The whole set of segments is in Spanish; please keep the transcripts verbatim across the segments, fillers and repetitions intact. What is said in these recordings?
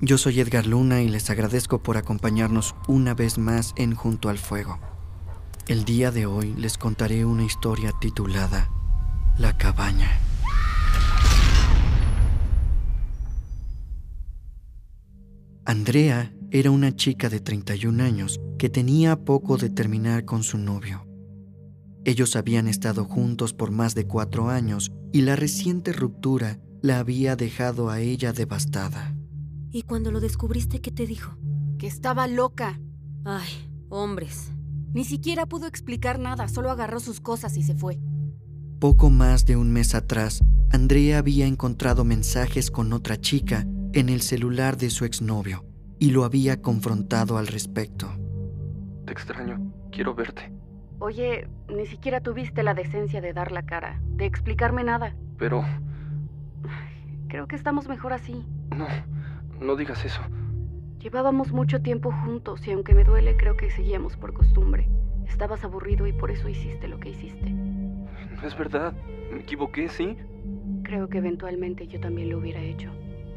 Yo soy Edgar Luna y les agradezco por acompañarnos una vez más en Junto al Fuego. El día de hoy les contaré una historia titulada La Cabaña. Andrea era una chica de treinta y un años que tenía poco de terminar con su novio. Ellos habían estado juntos por más de cuatro años y la reciente ruptura la había dejado a ella devastada. ¿Y cuando lo descubriste, qué te dijo? Que estaba loca. Ay, hombres. Ni siquiera pudo explicar nada, solo agarró sus cosas y se fue. Poco más de un mes atrás, Andrea había encontrado mensajes con otra chica en el celular de su exnovio y lo había confrontado al respecto. Te extraño, quiero verte. Oye, ni siquiera tuviste la decencia de dar la cara, de explicarme nada. Pero... Creo que estamos mejor así. No, no digas eso. Llevábamos mucho tiempo juntos y aunque me duele, creo que seguíamos por costumbre. Estabas aburrido y por eso hiciste lo que hiciste. No es verdad, me equivoqué, ¿sí? Creo que eventualmente yo también lo hubiera hecho.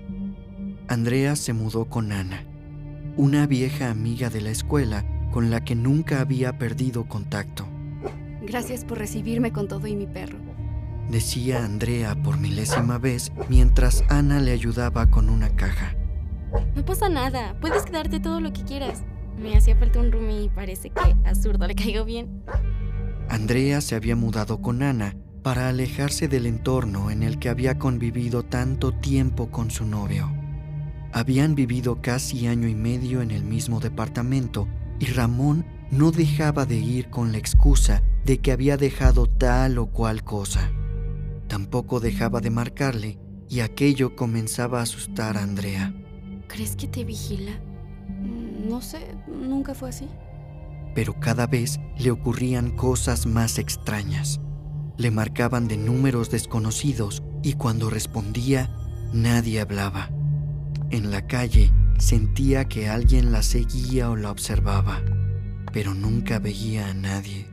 Andrea se mudó con Ana, una vieja amiga de la escuela con la que nunca había perdido contacto. Gracias por recibirme con todo y mi perro, decía Andrea por milésima vez mientras Ana le ayudaba con una caja. No pasa nada, puedes quedarte todo lo que quieras. Me hacía falta un roomie y parece que a Zurdo le caigo bien. Andrea se había mudado con Ana para alejarse del entorno en el que había convivido tanto tiempo con su novio. Habían vivido casi año y medio en el mismo departamento y Ramón no dejaba de ir con la excusa de que había dejado tal o cual cosa. Tampoco dejaba de marcarle y aquello comenzaba a asustar a Andrea. ¿Crees que te vigila? No sé, nunca fue así. Pero cada vez le ocurrían cosas más extrañas. Le marcaban de números desconocidos y cuando respondía, nadie hablaba. En la calle sentía que alguien la seguía o la observaba, pero nunca veía a nadie.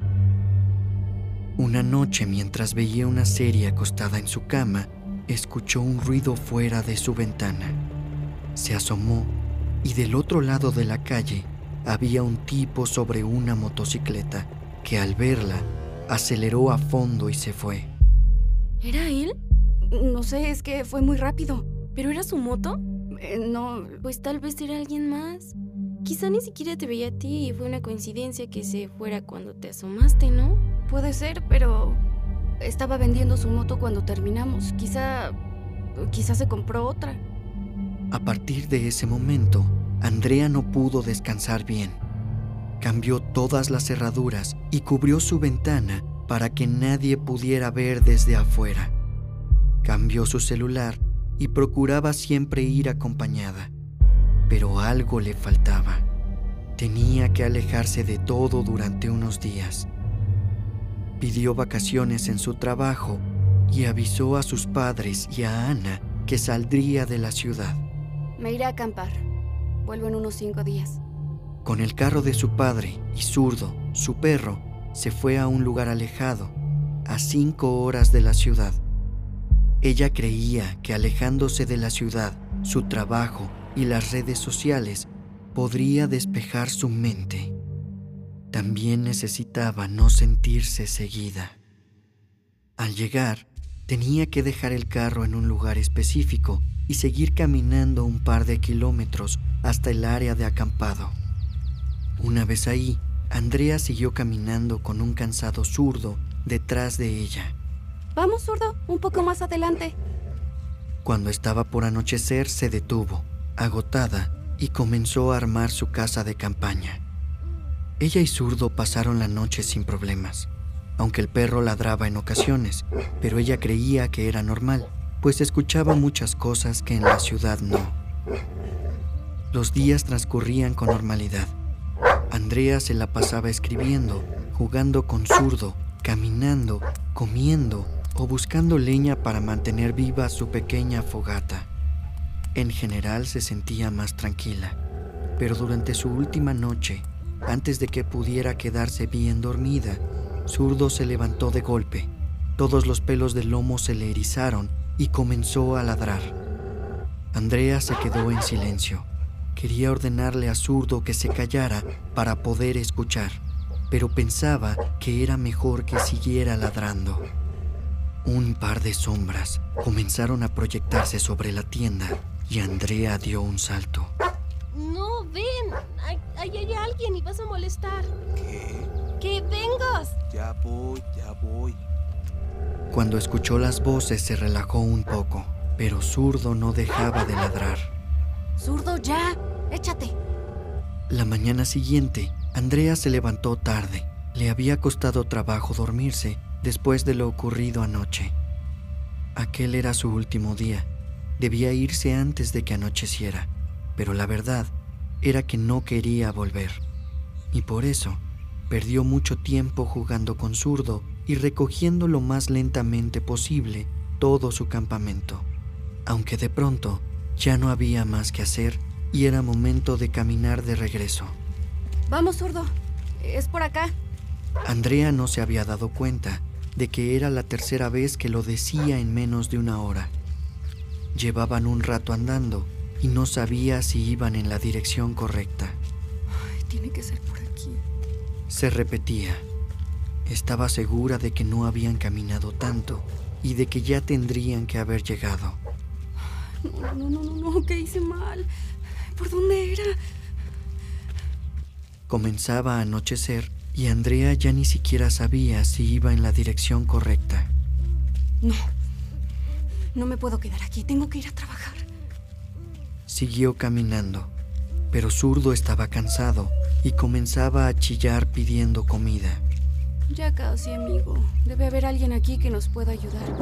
Una noche, mientras veía una serie acostada en su cama, escuchó un ruido fuera de su ventana. Se asomó y del otro lado de la calle había un tipo sobre una motocicleta que al verla aceleró a fondo y se fue. ¿Era él? No sé, es que fue muy rápido. ¿Pero era su moto? Eh, no, Pues tal vez era alguien más. Quizá ni siquiera te veía a ti y fue una coincidencia que se fuera cuando te asomaste, ¿no? puede ser, pero estaba vendiendo su moto cuando terminamos. Quizá, quizá se compró otra. A partir de ese momento, Andrea no pudo descansar bien. Cambió todas las cerraduras y cubrió su ventana para que nadie pudiera ver desde afuera. Cambió su celular y procuraba siempre ir acompañada. Pero algo le faltaba. Tenía que alejarse de todo durante unos días. Pidió vacaciones en su trabajo y avisó a sus padres y a Ana que saldría de la ciudad. Me iré a acampar. Vuelvo en unos cinco días. Con el carro de su padre y Zurdo, su perro, se fue a un lugar alejado, a cinco horas de la ciudad. Ella creía que alejándose de la ciudad, su trabajo y las redes sociales podría despejar su mente. También necesitaba no sentirse seguida. Al llegar, tenía que dejar el carro en un lugar específico y seguir caminando un par de kilómetros hasta el área de acampado. Una vez ahí, Andrea siguió caminando con un cansado Zurdo detrás de ella. Vamos, Zurdo, un poco más adelante. Cuando estaba por anochecer, se detuvo, agotada, y comenzó a armar su casa de campaña. Ella y Zurdo pasaron la noche sin problemas, aunque el perro ladraba en ocasiones, pero ella creía que era normal, pues escuchaba muchas cosas que en la ciudad no. Los días transcurrían con normalidad. Andrea se la pasaba escribiendo, jugando con Zurdo, caminando, comiendo o buscando leña para mantener viva su pequeña fogata. En general se sentía más tranquila, pero durante su última noche, antes de que pudiera quedarse bien dormida, Zurdo se levantó de golpe. Todos los pelos del lomo se le erizaron y comenzó a ladrar. Andrea se quedó en silencio. Quería ordenarle a Zurdo que se callara para poder escuchar, pero pensaba que era mejor que siguiera ladrando. Un par de sombras comenzaron a proyectarse sobre la tienda y Andrea dio un salto. No, ven. Ahí hay alguien y vas a molestar. ¿Qué? ¡Que vengas! Ya voy, ya voy. Cuando escuchó las voces se relajó un poco, pero Zurdo no dejaba de ladrar. ¡Zurdo, ya! ¡Échate! La mañana siguiente, Andrea se levantó tarde. Le había costado trabajo dormirse después de lo ocurrido anoche. Aquel era su último día. Debía irse antes de que anocheciera, pero la verdad era que no quería volver. Y por eso, perdió mucho tiempo jugando con Zurdo y recogiendo lo más lentamente posible todo su campamento. Aunque de pronto ya no había más que hacer y era momento de caminar de regreso. Vamos, Zurdo. Es por acá. Andrea no se había dado cuenta de que era la tercera vez que lo decía en menos de una hora. Llevaban un rato andando y no sabía si iban en la dirección correcta. Ay, tiene que ser por aquí. Se repetía. Estaba segura de que no habían caminado tanto y de que ya tendrían que haber llegado. No, no, no, no, no, ¿qué hice mal? ¿Por dónde era? Comenzaba a anochecer y Andrea ya ni siquiera sabía si iba en la dirección correcta. No, no me puedo quedar aquí, tengo que ir a trabajar. Siguió caminando, pero Zurdo estaba cansado y comenzaba a chillar pidiendo comida. Ya casi, amigo. Debe haber alguien aquí que nos pueda ayudar.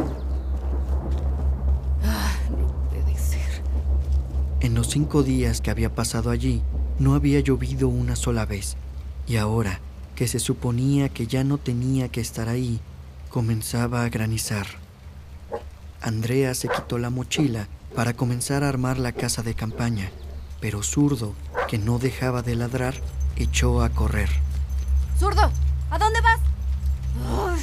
Ah, no puede ser. En los cinco días que había pasado allí, no había llovido una sola vez, y ahora, que se suponía que ya no tenía que estar ahí, comenzaba a granizar. Andrea se quitó la mochila para comenzar a armar la casa de campaña, pero Zurdo, que no dejaba de ladrar, echó a correr. ¡Zurdo! ¿A dónde vas? Ay.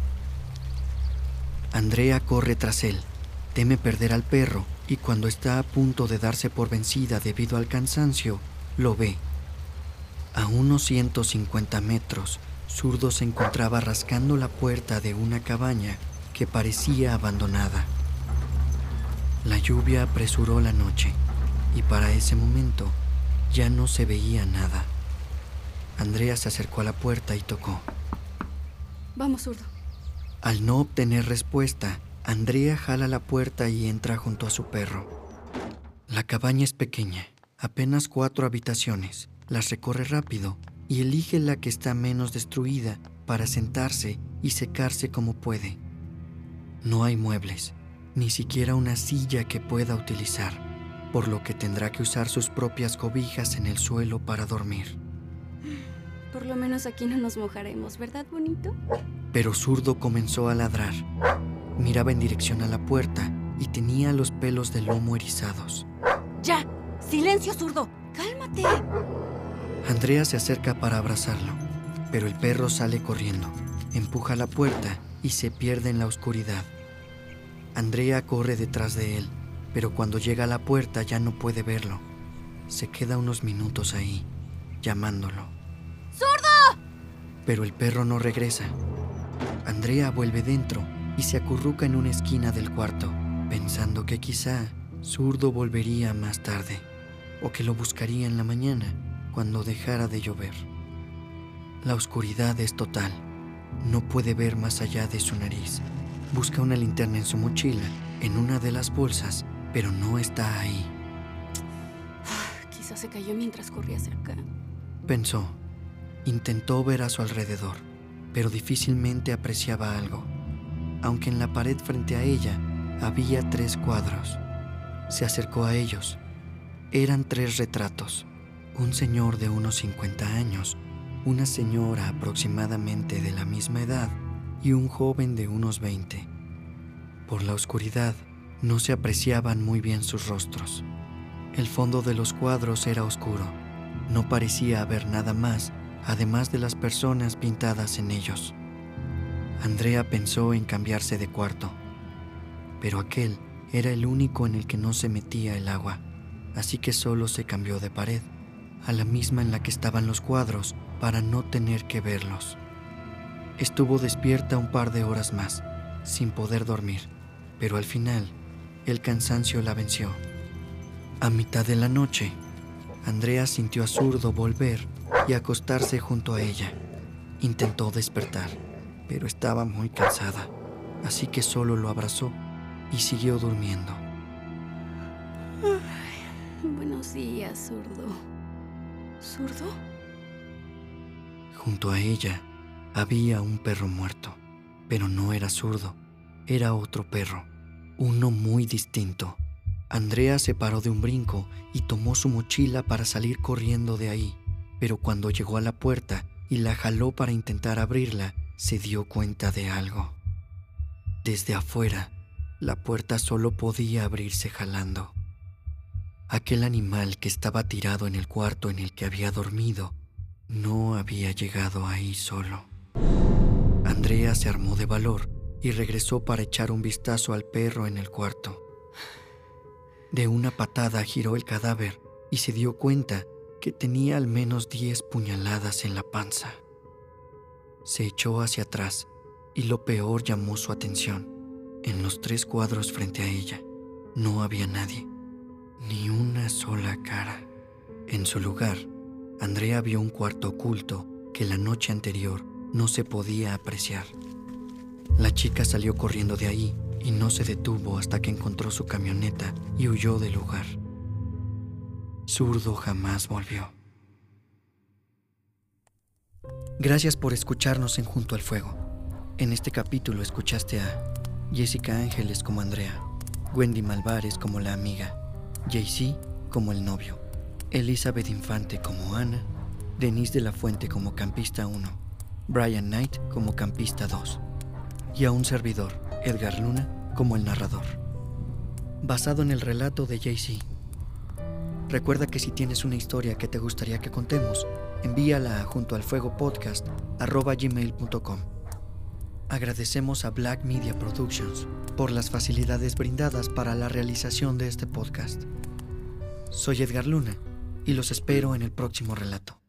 Andrea corre tras él, teme perder al perro y cuando está a punto de darse por vencida debido al cansancio, lo ve. A unos ciento cincuenta metros, Zurdo se encontraba rascando la puerta de una cabaña que parecía abandonada. La lluvia apresuró la noche y para ese momento ya no se veía nada. Andrea se acercó a la puerta y tocó. Vamos, Zurdo. Al no obtener respuesta, Andrea jala la puerta y entra junto a su perro. La cabaña es pequeña, apenas cuatro habitaciones. Las recorre rápido y elige la que está menos destruida para sentarse y secarse como puede. No hay muebles, ni siquiera una silla que pueda utilizar, por lo que tendrá que usar sus propias cobijas en el suelo para dormir. Por lo menos aquí no nos mojaremos, ¿verdad, bonito? Pero Zurdo comenzó a ladrar. Miraba en dirección a la puerta y tenía los pelos del lomo erizados. ¡Ya! ¡Silencio, Zurdo! ¡Cálmate! Andrea se acerca para abrazarlo, pero el perro sale corriendo, empuja la puerta y se pierde en la oscuridad. Andrea corre detrás de él, pero cuando llega a la puerta ya no puede verlo. Se queda unos minutos ahí, llamándolo. ¡Zurdo! Pero el perro no regresa. Andrea vuelve dentro y se acurruca en una esquina del cuarto, pensando que quizá Zurdo volvería más tarde, o que lo buscaría en la mañana, cuando dejara de llover. La oscuridad es total. No puede ver más allá de su nariz. Busca una linterna en su mochila, en una de las bolsas, pero no está ahí. Quizás se cayó mientras corría cerca. Pensó. Intentó ver a su alrededor, pero difícilmente apreciaba algo, aunque en la pared frente a ella había tres cuadros. Se acercó a ellos. Eran tres retratos. Un señor de unos cincuenta años, una señora aproximadamente de la misma edad y un joven de unos veinte. Por la oscuridad, no se apreciaban muy bien sus rostros. El fondo de los cuadros era oscuro. No parecía haber nada más, además de las personas pintadas en ellos. Andrea pensó en cambiarse de cuarto, pero aquel Era el único en el que no se metía el agua, así que solo se cambió de pared, a la misma en la que estaban los cuadros, para no tener que verlos. Estuvo despierta un par de horas más, sin poder dormir, pero al final, el cansancio la venció. A mitad de la noche, Andrea sintió a Zurdo volver y acostarse junto a ella. Intentó despertar, pero estaba muy cansada, así que solo lo abrazó y siguió durmiendo. Ay, buenos días, Zurdo. ¿Zurdo? Junto a ella había un perro muerto, pero no era Zurdo, era otro perro, uno muy distinto. Andrea se paró de un brinco y tomó su mochila para salir corriendo de ahí, pero cuando llegó a la puerta y la jaló para intentar abrirla, se dio cuenta de algo. Desde afuera, la puerta solo podía abrirse jalando. Aquel animal que estaba tirado en el cuarto en el que había dormido no había llegado ahí solo. Andrea se armó de valor y regresó para echar un vistazo al perro en el cuarto. De una patada giró el cadáver y se dio cuenta que tenía al menos diez puñaladas en la panza. Se echó hacia atrás y lo peor llamó su atención. En los tres cuadros frente a ella no había nadie, ni una sola cara. En su lugar, Andrea vio un cuarto oculto que la noche anterior no se podía apreciar. La chica salió corriendo de ahí y no se detuvo hasta que encontró su camioneta y huyó del lugar. Zurdo jamás volvió. Gracias por escucharnos en Junto al Fuego. En este capítulo escuchaste a Jessica Ángeles como Andrea, Wendy Malvares como la amiga, J C como el novio, Elizabeth Infante como Ana, Denise de la Fuente como campista uno, Brian Knight como campista dos y a un servidor, Edgar Luna, como el narrador. Basado en el relato de J C. Recuerda que si tienes una historia que te gustaría que contemos, envíala a juntoalfuegopodcast arroba gmail punto com. Agradecemos a Black Media Productions por las facilidades brindadas para la realización de este podcast. Soy Edgar Luna y los espero en el próximo relato.